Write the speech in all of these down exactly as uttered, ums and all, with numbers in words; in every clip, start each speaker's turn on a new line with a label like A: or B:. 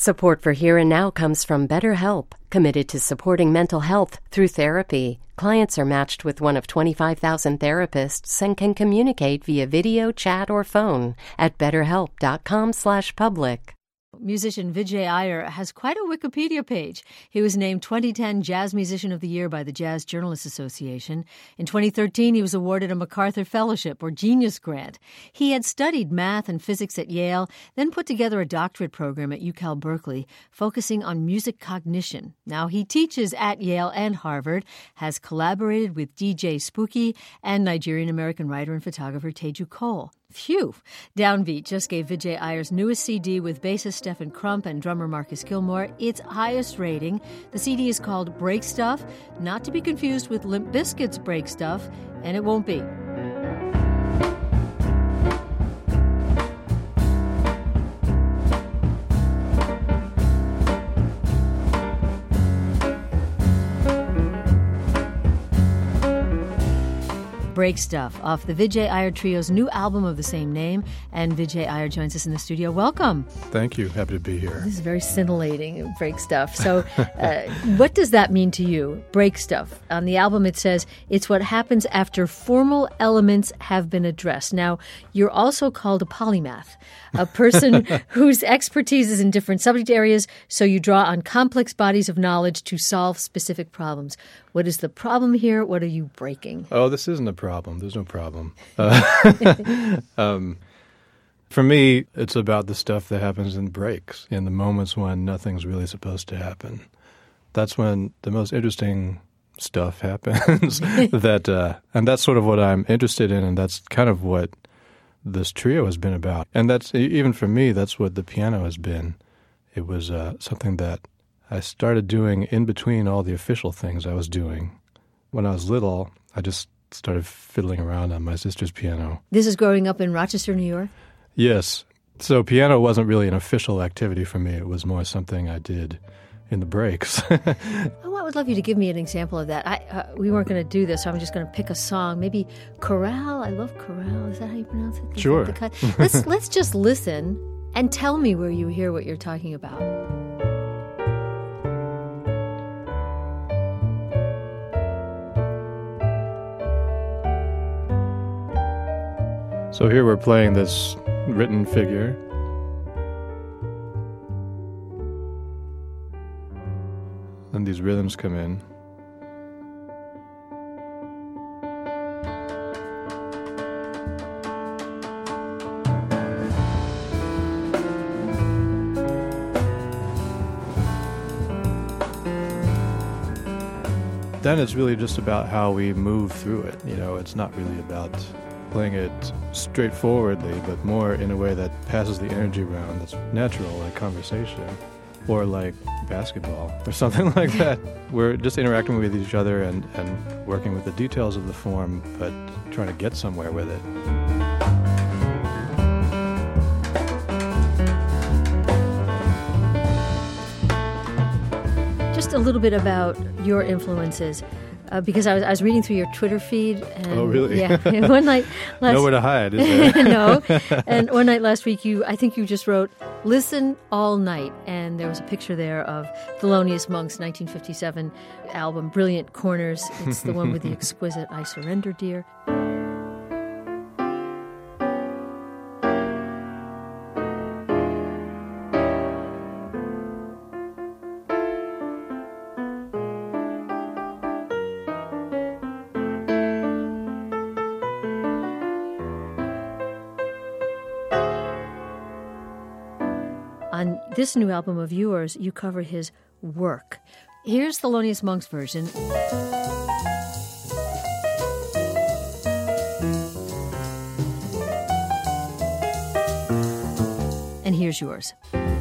A: Support for Here and Now comes from BetterHelp, committed to supporting mental health through therapy. Clients are matched with one of twenty-five thousand therapists and can communicate via video, chat, or phone at betterhelp.com slash public.
B: Musician Vijay Iyer has quite a Wikipedia page. He was named twenty ten Jazz Musician of the Year by the Jazz Journalists Association. In twenty thirteen, he was awarded a MacArthur Fellowship or Genius Grant. He had studied math and physics at Yale, then put together a doctorate program at UCal Berkeley, focusing on music cognition. Now he teaches at Yale and Harvard, has collaborated with D J Spooky and Nigerian-American writer and photographer Teju Cole. Phew! Downbeat just gave Vijay Iyer's newest C D with bassist Stephen Crump and drummer Marcus Gilmore its highest rating. The C D is called Break Stuff, not to be confused with Limp Bizkit's Break Stuff, and it won't be. Break Stuff, off the Vijay Iyer Trio's new album of the same name. And Vijay Iyer joins us in the studio. Welcome.
C: Thank you. Happy to be here.
B: This is very scintillating, Break Stuff. So uh, what does that mean to you, Break Stuff? On the album it says, it's what happens after formal elements have been addressed. Now, you're also called a polymath, a person whose expertise is in different subject areas, so you draw on complex bodies of knowledge to solve specific problems. What is the problem here? What are you breaking?
C: Oh, this isn't a problem. There's no problem. Uh, um, for me, it's about the stuff that happens in breaks, in the moments when nothing's really supposed to happen. That's when the most interesting stuff happens. that, uh, and that's sort of what I'm interested in, and that's kind of what this trio has been about. And that's, even for me, that's what the piano has been. It was uh, something that I started doing in between all the official things I was doing. When I was little, I just started fiddling around on my sister's piano.
B: This is growing up in Rochester, New York?
C: Yes. So piano wasn't really an official activity for me. It was more something I did in the breaks.
B: Oh, I would love you to give me an example of that. I, uh, we weren't going to do this, so I'm just going to pick a song. Maybe chorale. I love chorale. Is that how you pronounce it? Is
C: Sure.
B: let's, let's just listen and tell me where you hear what you're talking about.
C: So here we're playing this written figure. And these rhythms come in. Then it's really just about how we move through it. You know, it's not really about playing it straightforwardly, but more in a way that passes the energy around that's natural, like conversation, or like basketball, or something like that. We're just interacting with each other and, and working with the details of the form, but trying to get somewhere with it.
B: Just a little bit about your influences. Uh, because I was, I was reading through your Twitter feed. And,
C: oh, really?
B: Yeah. And one night, last,
C: nowhere to hide, is there?
B: No. And one night last week, you, I think you just wrote, "Listen all night," and there was a picture there of Thelonious Monk's nineteen fifty-seven album, "Brilliant Corners." It's the one with the exquisite "I Surrender, Dear." On this new album of yours, you cover his work. Here's Thelonious Monk's version. And here's yours.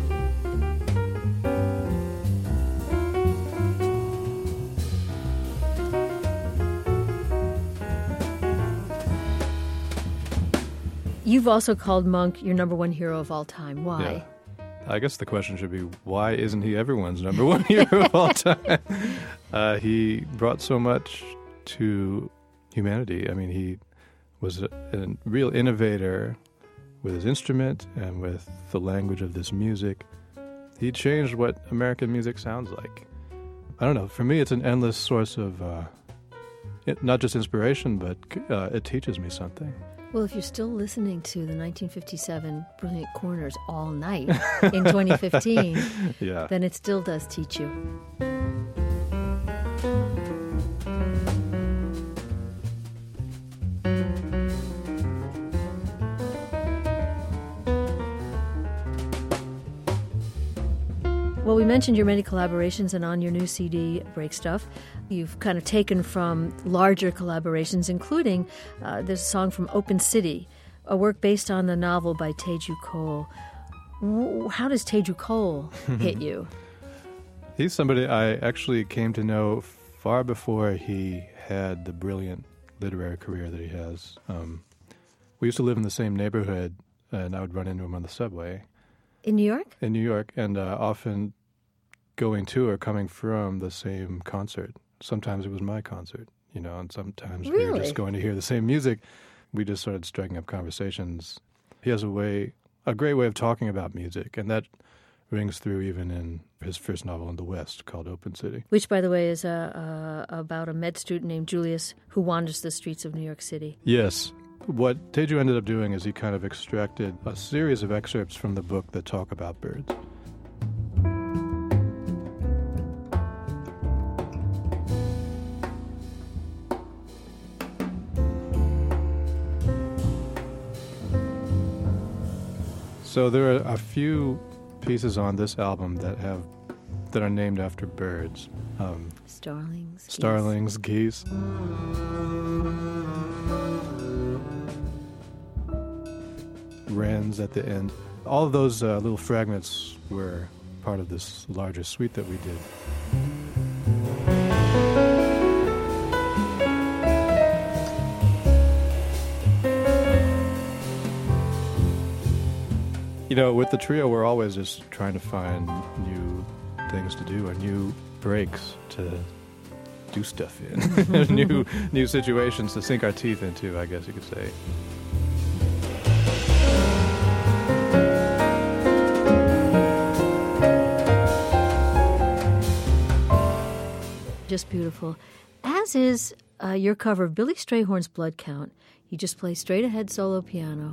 B: You've also called Monk your number one hero of all time. Why?
C: Yeah. I guess the question should be, why isn't he everyone's number one hero of all time? Uh, he brought so much to humanity. I mean, he was a, a real innovator with his instrument and with the language of this music. he changed what American music sounds like. I don't know. For me, it's an endless source of uh, it, not just inspiration, but uh, it teaches me something.
B: Well, if you're still listening to the nineteen fifty-seven Brilliant Corners all night in twenty fifteen,
C: yeah.
B: then it still does teach you. Well, we mentioned your many collaborations, and on your new C D, Break Stuff, you've kind of taken from larger collaborations, including uh, there's a song from Open City, a work based on the novel by Teju Cole. How does Teju Cole hit you?
C: He's somebody I actually came to know far before he had the brilliant literary career that he has. Um, we used to live in the same neighborhood, and I would run into him on the subway.
B: In New York?
C: In New York, and uh, often going to or coming from the same concert. Sometimes it was my concert, you know, and sometimes
B: really?
C: we were just going to hear the same music. We just started striking up conversations. He has a way, a great way of talking about music, and that rings through even in his first novel in the West called Open City.
B: Which, by the way, is uh, uh, about a med student named Julius who wanders the streets of New York City.
C: Yes. What Teju ended up doing is he kind of extracted a series of excerpts from the book that talk about birds. So there are a few pieces on this album that have that are named after birds. Um,
B: starlings.
C: Starlings, geese. geese. Wrens at the end. All of those uh, little fragments were part of this larger suite that we did. You know, with the trio, we're always just trying to find new things to do, or new breaks to do stuff in, new new situations to sink our teeth into, I guess you could say.
B: Just beautiful. As is uh, your cover of Billy Strayhorn's Blood Count. You just play straight ahead solo piano.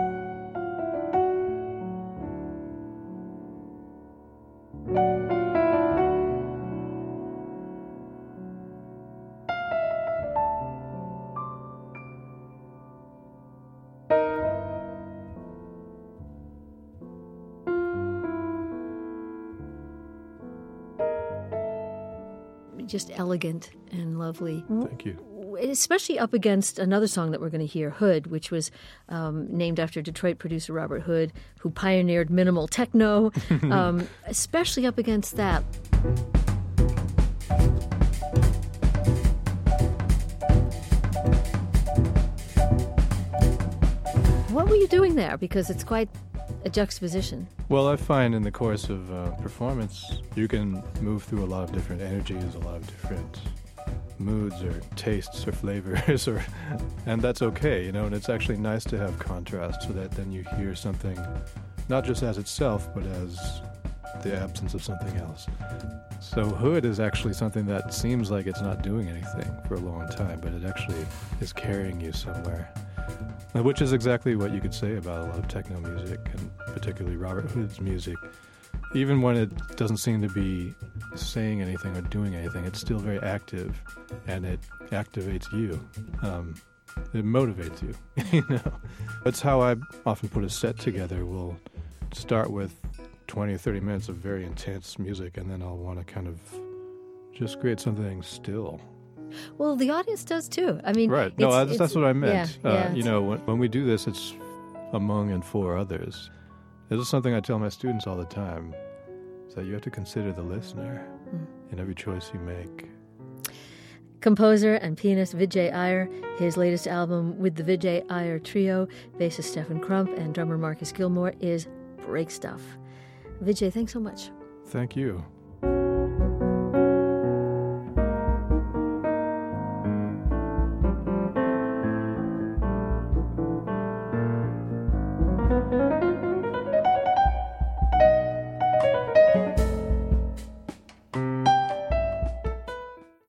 B: Just elegant and lovely.
C: Thank you.
B: Especially up against another song that we're going to hear, Hood, which was um, named after Detroit producer Robert Hood, who pioneered minimal techno, um, especially up against that. What were you doing there? Because it's quite a juxtaposition.
C: Well, I find in the course of uh, performance, you can move through a lot of different energies, a lot of different moods or tastes or flavors, or and that's okay, you know, and it's actually nice to have contrast so that then you hear something not just as itself, but as the absence of something else. So Hood is actually something that seems like it's not doing anything for a long time, but it actually is carrying you somewhere. Which is exactly what you could say about a lot of techno music, and particularly Robert Hood's music. Even when it doesn't seem to be saying anything or doing anything, it's still very active, and it activates you. Um, it motivates you, you know. That's how I often put a set together. We'll start with twenty or thirty minutes of very intense music, and then I'll want to kind of just create something still.
B: Well, the audience does too. I mean,
C: right? No, that's, that's what I meant.
B: Yeah,
C: uh,
B: yeah,
C: you know, when, when we do this, it's among and for others. This is something I tell my students all the time. So you have to consider the listener mm. in every choice you make.
B: Composer and pianist Vijay Iyer, his latest album with the Vijay Iyer Trio, bassist Stephen Crump and drummer Marcus Gilmore, is Break Stuff. Vijay, thanks so much.
C: Thank you.